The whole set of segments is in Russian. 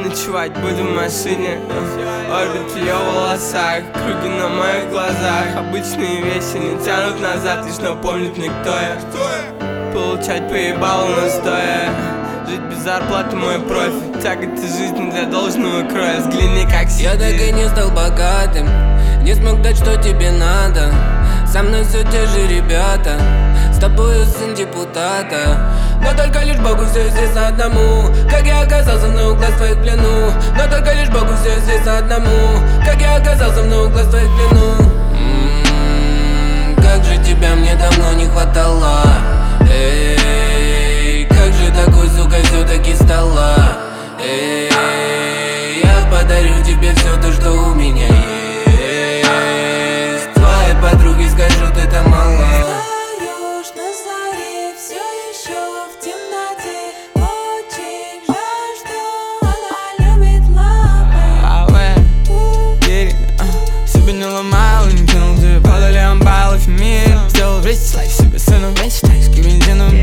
Ночевать буду в машине, орбит в ее волосах, круги на моих глазах. Обычные вещи не тянут назад, лишь напомнят мне, кто я. Получать поебало настоя, жить без зарплаты мой профиль. Тяготы жизни для должного кроя, взгляни как себе. Я так и не стал богатым, не смог дать, что тебе надо. Со мной все те же ребята, с тобою сын депутата. Но только лишь Богу все известно одному, как я оказался на углах твоих в плену. Но только лишь Богу все известно одному, как я оказался на углах твоих в плену. Как же тебя мне давно не хватало. Эй, как же такой, сука, все-таки стала. Эй, я подарю тебе все то, что у меня есть. Твоей подруге скажут, это мало. Встаешь на заре, все еще в темноте. Очень жаль, что она любит лапы. Себе не ломал и не кинул тебе. Падали амбалы в мир. Сделал весь лайф себе сыном, весь тайский бензином.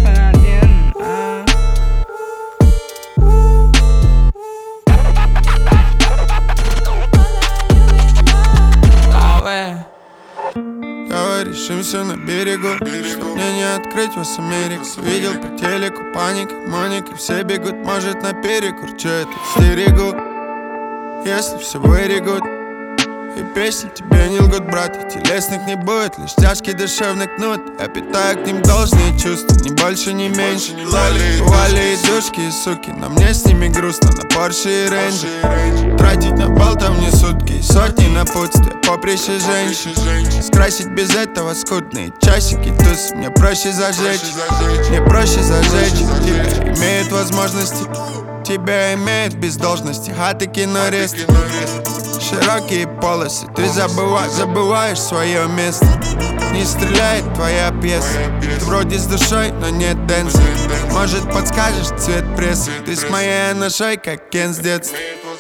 Давай решимся на берегу, чтоб мне не открыть вас Америку. Видел по телеку паника, Моника, все бегут, может наперекур. Че я тут стерегу, если все вырегут. И песни тебе не лгут, брат, и телесных не будет, лишь тяжкий душевный кнут. Я питаю к ним должные чувства, ни больше, ни меньше. Вали и душки, и суки, но мне с ними грустно. На Порше и Рейнджи тратить на бал там не сутки, и сотни напутствия, поприще женщин. Скрасить без этого скудные часики, туз. Мне проще зажечь, мне проще зажечь. Тебя имеют возможности, тебя имеют без должности. Хаты, кинорест, широкие полосы, ты забываешь свое место. Не стреляет твоя пьеса, ты вроде с душой, но нет дэнса. Может подскажешь цвет прессы, ты с моей ношей, как Кен с детства.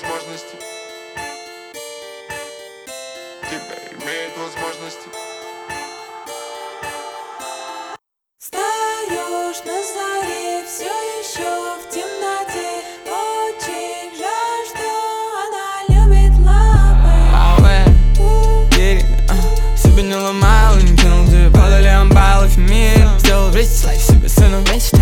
Встаешь на заре, все еще в темноте. Очень жаль, что она любит лапы. Себе не ломал и не кинул тебе. Падали амбалы в мир. Сделал весь лайф себе сыном, весь